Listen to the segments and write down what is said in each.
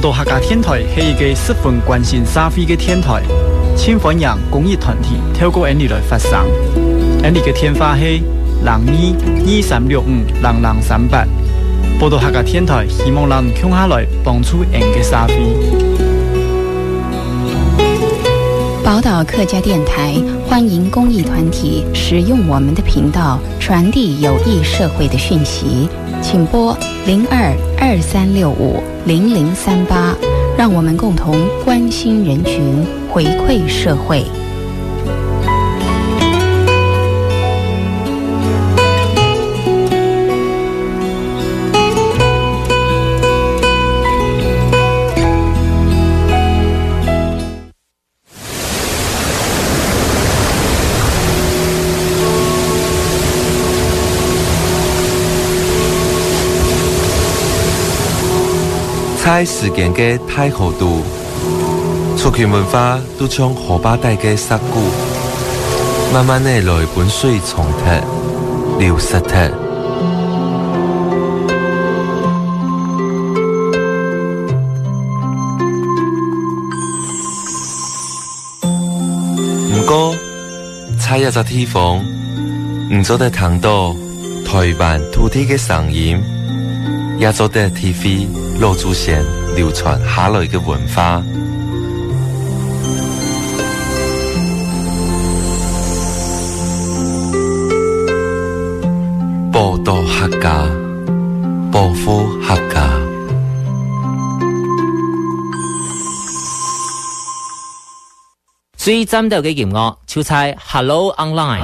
道客家电台是一个十分关心社会的电台，请欢迎公益团体透过我们来发声。我们的电话是0223650038。报道客家电台希望能共下来帮助我们的社会。 宝岛客家电台欢迎公益团体使用我们的频道传递有益社会的讯息，请拨0223650038，让我们共同关心人群，回馈社会。 在时间的太厚度，族群文化都从河巴带的杀骨，慢慢的来本水冲脱、流失脱。不过，在一个地方，唔做得听到台湾土地的声音，也做得体会老祖先流传下来的文化。报道客家，保护客家。 最針對嘅音樂就係 Hello Online，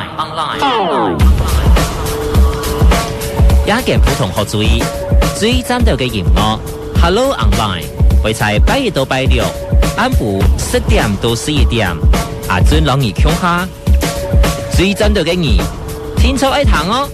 也見普通學注意。最針對嘅音樂 Hello Online 會在8月到8月晏午10點到11點，阿尊讓你聽下。最針對嘅你，聽錯愛聽哦。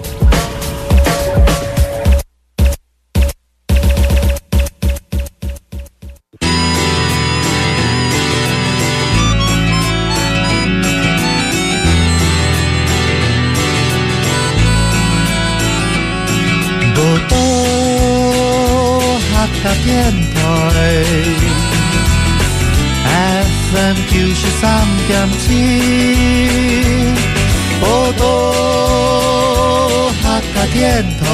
電台 FM 93.7，報道客家電台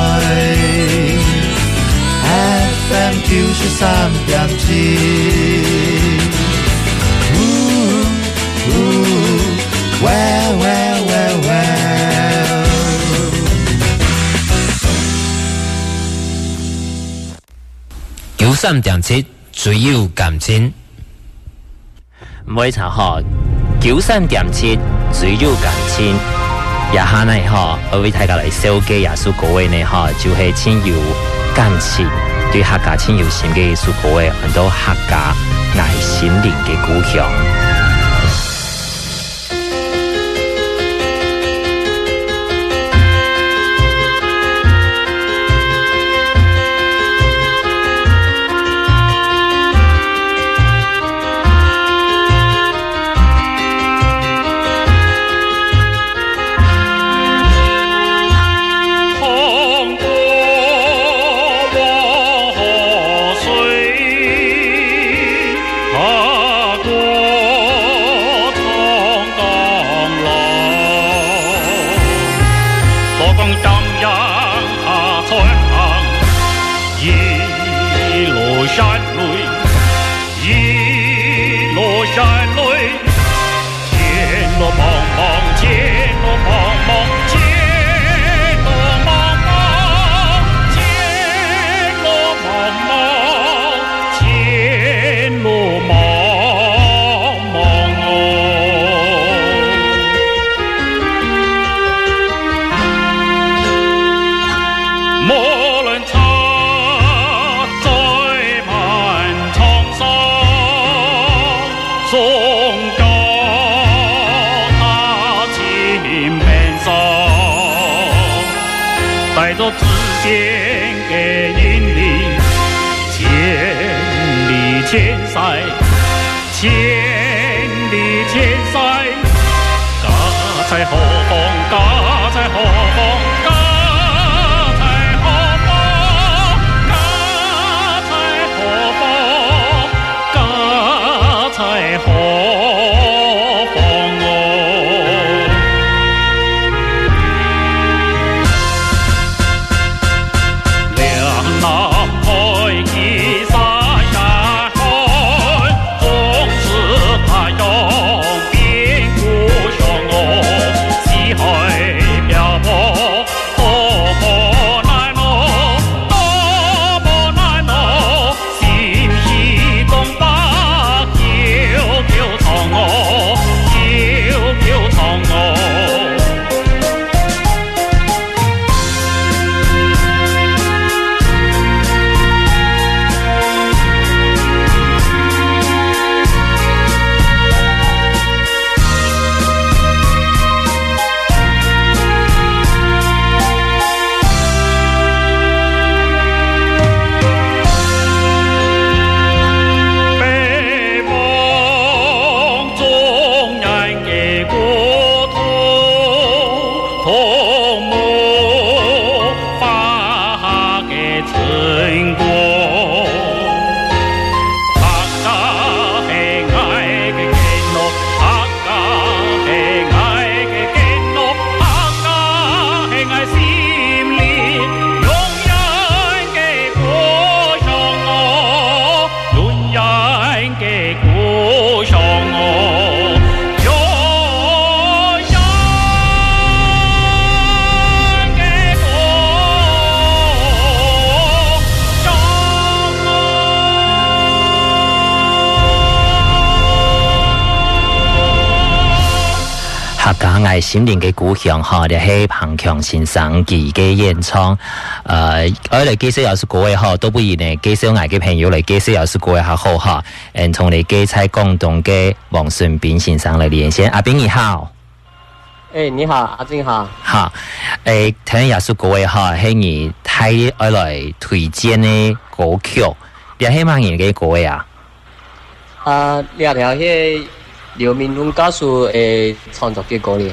FM 93.7。 93.7最有感情，每場學93.7最有感情。也下呢嗬，我為大家嚟紹介耶穌歌呢嗬，就係親有感情，對客家親有心嘅耶穌歌很多客家愛心靈嘅故鄉。 嘅故鄉哦，家鄉嘅故鄉哦。 客家愛心靈嘅故鄉哈，就係彭強先生佢嘅演唱。我嚟介紹有首歌嘅哈，都不如呢介紹我嘅朋友嚟介紹有首歌嘅下好哈。同你介紹廣東嘅黃順斌先生嚟連線。阿斌你好。 你好，阿靜好。 好，聽有首歌嘅哈，係你睇我嚟推薦嘅歌曲，你係乜嘢嘅歌呀？ 呢條係劉明龍教授創作嘅歌嚟。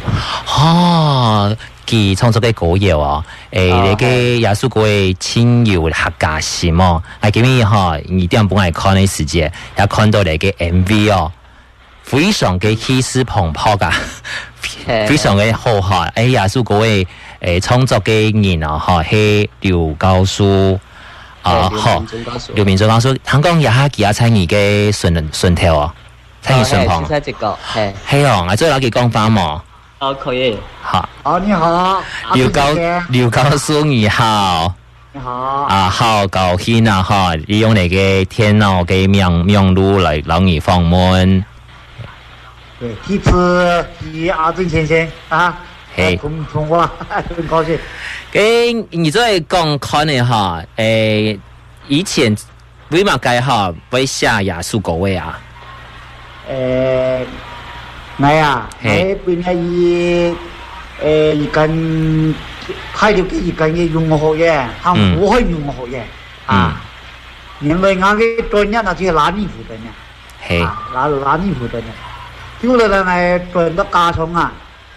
佢創作嘅歌謠啊，你嘅耶穌歌嘅親友客家心哦，係咁樣哈，你點本來看嘅時間，也看到你嘅 MV 哦，非常嘅氣勢磅礴噶，非常嘅好哈。耶穌歌嘅創作嘅人啊，哈係劉教授啊，好，劉明忠教授，香港也係其他參與嘅順條啊，參與順旁，係哦，我再攞佢講翻嘛。 可以。 好。 你好。 劉教授你好。 你好。 好高興啊！哈，利用你嘅電腦嘅名錄嚟讓你訪問。 對，第一次與阿正先生通話，很高興。 你再講看嘅哈，以前為乜解哈會寫耶穌歌嘅啊？ 我本來一間開了一間嘅融合學院，係武漢融合學院因為我嘅專業呢就係拉尼夫的呢，拉尼夫的呢，後來呢我轉到家鄉啊，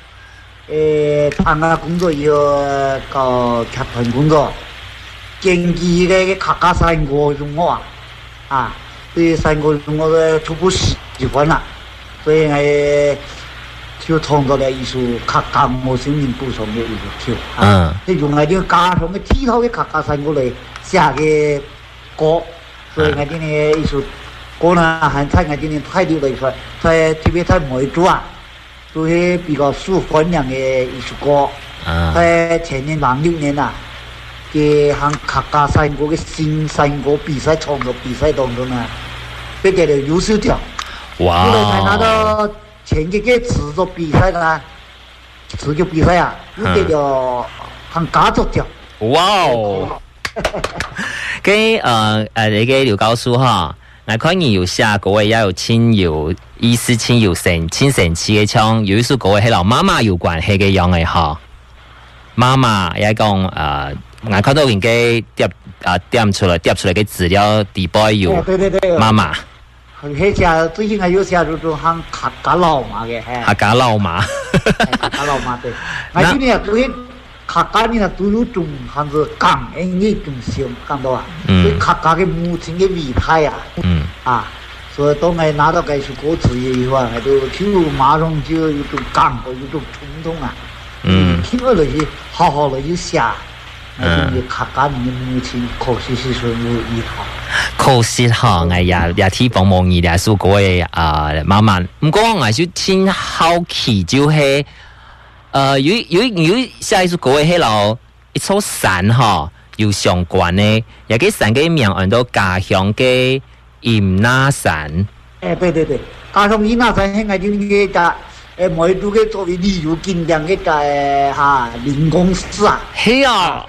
參加工作要搞劇團工作，經濟嘅客家山歌融合對山歌融合的初步喜歡啦。所以我就創作了一首客家我生命故鄉嘅一首曲，即用我啲家鄉嘅地頭嘅客家山歌嚟寫嘅歌，所以我啲呢一首歌呢，還在我啲呢太流嚟出來，在特別在梅州都係比較受歡迎嘅一首歌。在前年06年嘅向客家山歌嘅新山歌比賽創作比賽當中呢，被得了優秀獎。 哇！ 後來才拿到前幾個詞作比賽呢，詞曲比賽又得了向家族獎。 哇哦！你嘅劉教授哈，我看你有寫歌也有親友意思親友親神奇嘅唱，有一首歌係同媽媽有關係嘅樣嘅哈。媽媽也講我看到人嘅點出來嘅資料底部有媽媽。 佢寫最近係有寫咗種行客家老馬嘅， 客家老馬， 客家老馬對。我今年都係客家人都有種行是感恩嘅種心，感到對客家嘅母親嘅偉大所以當我拿到這首歌詞以後我就馬上就有種感覺，有種衝動聽落去好好地就寫。客家人嘅母親可惜是算有遺憾。 可惜哈，我也提幫忙你哋首歌嘅媽媽。唔過我就挺好奇，就係有下一首歌係攞一座山哈，有相關嘅，有個山嘅名按到家鄉嘅임나山。 對，家鄉임나山係我哋嘅梅州嘅作為旅遊景點嘅靈公寺係啊，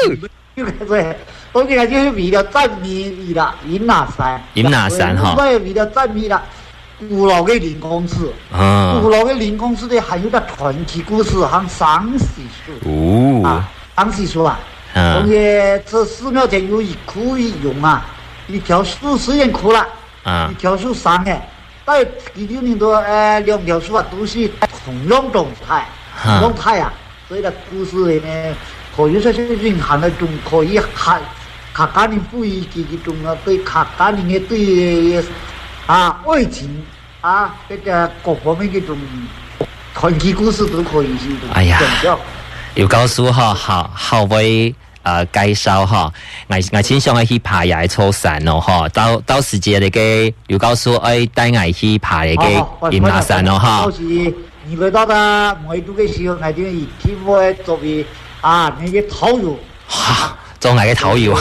所以我就是為了讚美임那山哈，所以為了讚美了古老嘅靈公寺，古老嘅靈公寺呢還有個傳奇故事，像桑洗樹桑洗樹所以這寺廟前有一窟一湧一條樹雖然枯了一條樹生嘅。但16年多兩條樹都是同樣狀態所以呢故事裡呢可以說是蘊含了種可以客家人賦予嘅種對客家人嘅對愛情各方面嘅種傳奇故事都可以是。 哎呀，劉教授好為介绍哈，我先上去爬也草山咯哈，到时节你嘅刘教授带我去爬你嘅岩拿山咯哈。 到时你来到的每度嘅时候，我就以题目作为你嘅导游。 做我嘅導遊。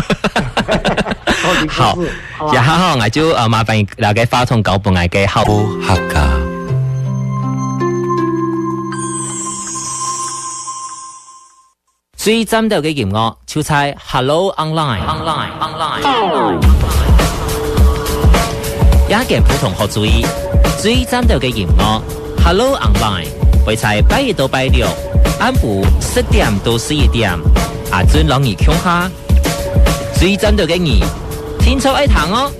好，然後我就麻煩大家發通交俾我嘅客家。最針對嘅音樂，就係 Hello Online。一件普通學注意，最針對嘅音樂 Hello Online， 會在8月到8月晏午10點到11點。阿尊讓你聽下，最針對嘅你，天秋愛彈哦。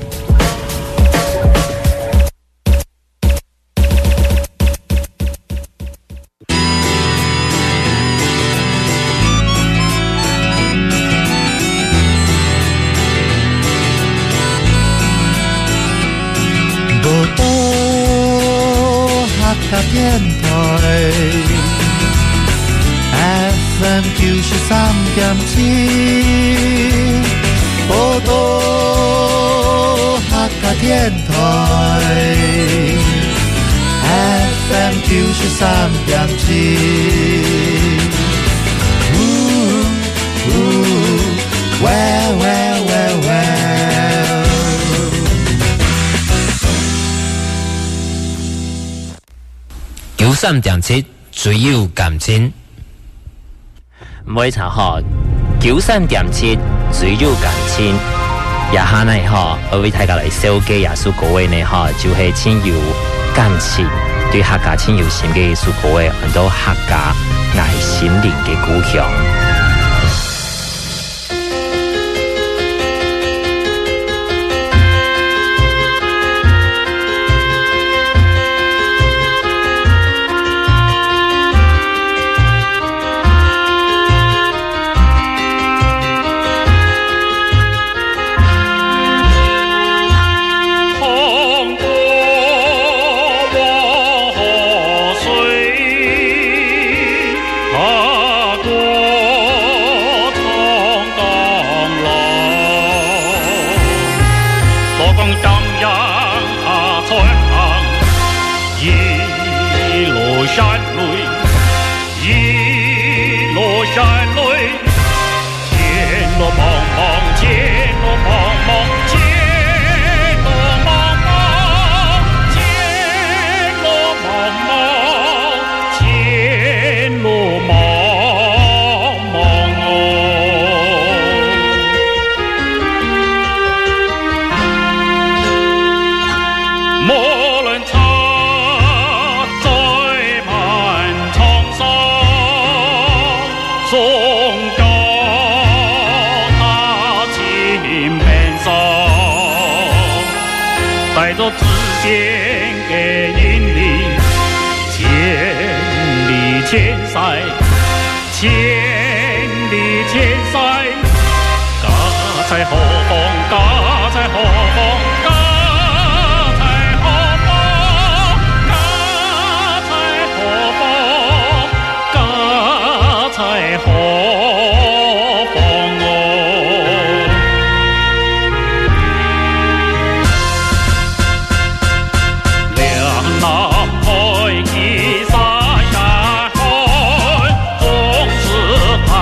報道客家電台FM 93.7，報道客家電台 FM 93.7。 93.7最有感情。每場學93.7最有感情，也下呢學，我為大家來紹介耶穌各位呢學，就係親有感情，對客家親有心嘅耶穌各位，很多客家愛心靈嘅故鄉。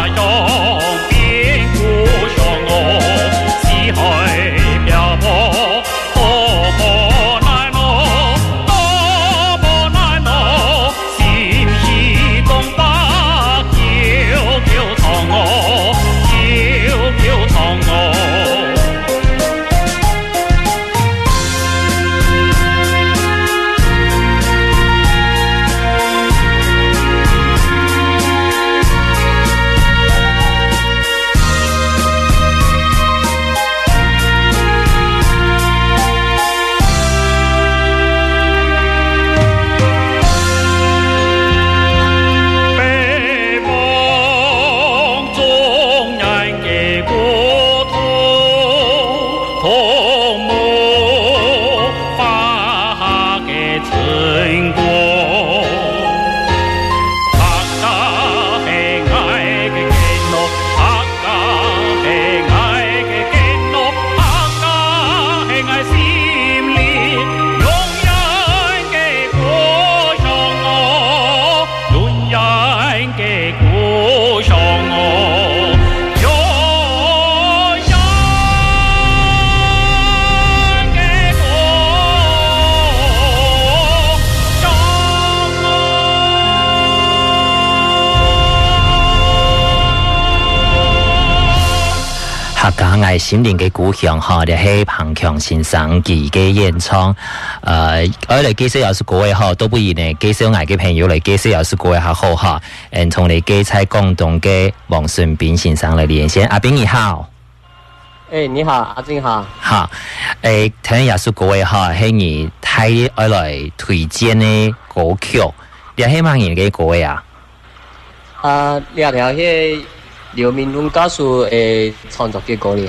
邊故鄉我，四海漂泊。 我心靈嘅故鄉哈，就係彭強先生佢嘅演唱。我嚟介紹有首歌嘅哈，都不如呢介紹我嘅朋友嚟介紹有首歌嘅下好哈。同你嘅在廣東嘅黃順斌先生嚟連線。阿斌你好。 你好，阿正好。 好，聽有首歌嘅哈，係你睇我嚟推薦嘅歌曲，你係乜嘢嘅歌呀？ 兩條係劉明龍教授創作嘅歌嚟。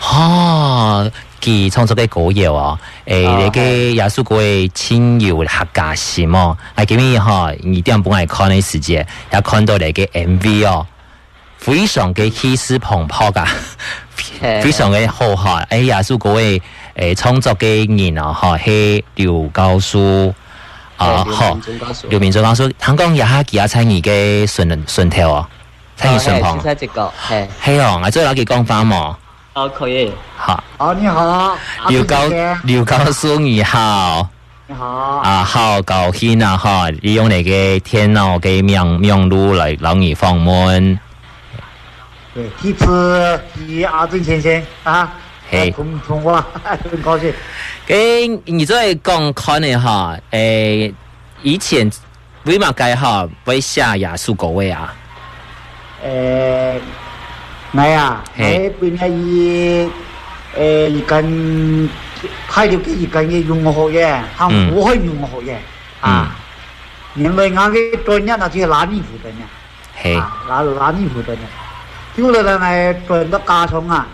佢創作嘅歌謠啊，你嘅有首歌嘅親友客家心哦，今日哈你點半嚟看嘅時節，也看到你嘅 MV 哦，非常嘅氣勢澎湃噶，非常嘅好哈。有首歌嘅創作嘅人啊，係劉教授。劉明忠教授，香港也係其他參與嘅順條啊，參與順旁。係哦，我再攞佢講翻嘛。 可以。 好。 你好。 劉教授你好。 你好。 好高興啊！哈，利用你嘅電腦嘅名錄嚟讓你訪問。 對，第一次與阿正先生通話，很高興。 你再講看呢哈？以前為乜解哈會寫亞述歌位啊？ 我本來一間開了一間嘅用學嘅，係武漢用學嘅因為我嘅專業呢就係拉尼夫專業，拉尼夫專業。後來呢，我轉到家鄉啊。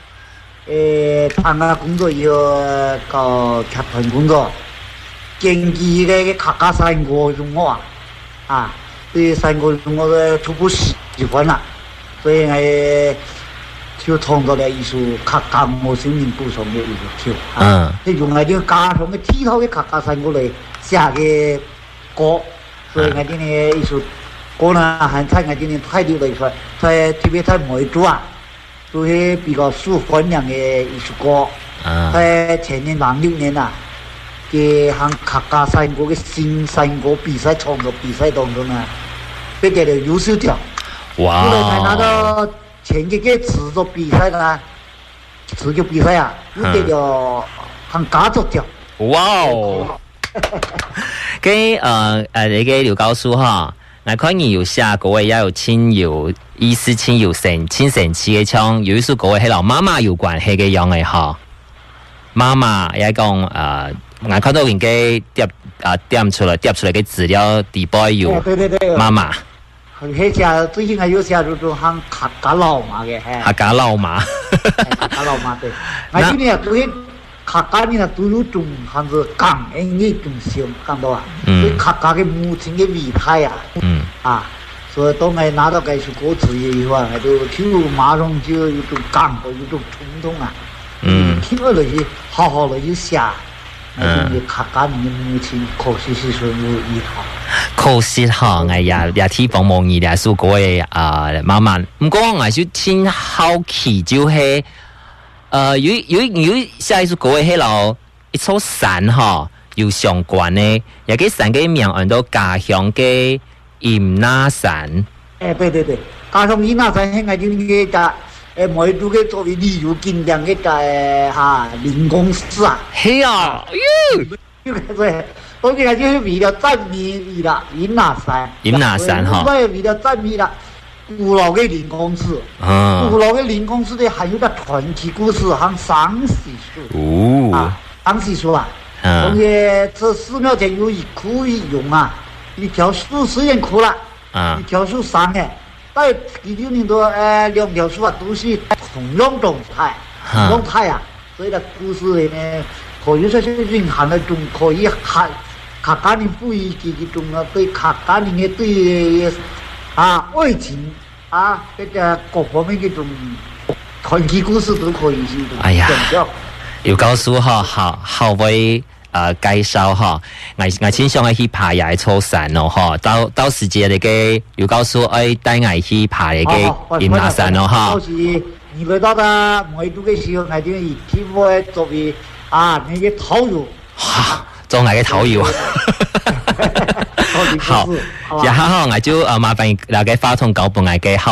參加工作要搞劇團工作，經濟嘅客家山歌中學對山歌中學都初步喜歡啦，所以我就創作了一首客家我生命故上嘅一首曲。即用我啲家鄉嘅地頭嘅客家山歌嚟寫嘅歌，所以我啲呢一首歌呢，還睇我啲呢太流嚟出，在特別在梅州啊。都是比較受歡迎嘅一首歌，在前年06年啊，嘅喺客家山歌嘅新山歌比賽創作比賽當中啊，得到了優秀獎。哇！後來才拿到前幾個詞作比賽啦，詞曲比賽啊，又得了喺佳作獎。 哇哦！跟你嘅劉教授哈。我看你有寫歌嘅，也有親友意思親友親神奇嘅唱，有一首歌係同媽媽有關係嘅樣嘅哈。媽媽也講我看到人嘅點出來嘅資料底部有媽媽。 係寫最近我有寫咗種行客家老馬嘅， 客家老馬。 客家老馬對。我今年都係客家人都有種係是感恩嘅種心，看到啊。對客家嘅母親嘅遺態所以當我拿到這首歌詞以後，我就馬上就有種感覺，有種衝動啊。聽落嚟好好地去寫，客家人嘅母親可惜是說有遺憾。 可惜哈，我也提防望你這首歌嘅媽媽。唔過我就挺好奇，就係有寫一首歌嘅係一座山哈。有相關的，也給山嘅名按到家鄉嘅임나山。 對，家鄉임나山係我哋嘅梅州嘅作為旅遊景點嘅靈公寺啊。 係啊， 所以我就是為了讚美啦임나山。 임나山哈。 為了讚美啦古老嘅靈公寺。古老嘅靈公寺咧，還有個傳奇故事，係桑樹樹。桑樹樹啊。所以這寺廟前有一窟一涌一條樹雖然枯了，一條樹生嘅，但係16年多兩條樹都是同樣狀態所以呢故事裏面可以說是蘊含了種可以客家人不一嘅一種對客家人嘅對愛情各方面嘅種傳奇故事都可以是一種講究。 劉教授好為介紹哈，我傾向去爬也座山咯哈，到時節你嘅劉教授帶我去爬你嘅임나山咯哈。 到時你來到的梅州嘅時候，我就以題目作為你嘅導遊。 做我嘅導遊。好，然後我就麻煩大家發通稿俾我嘅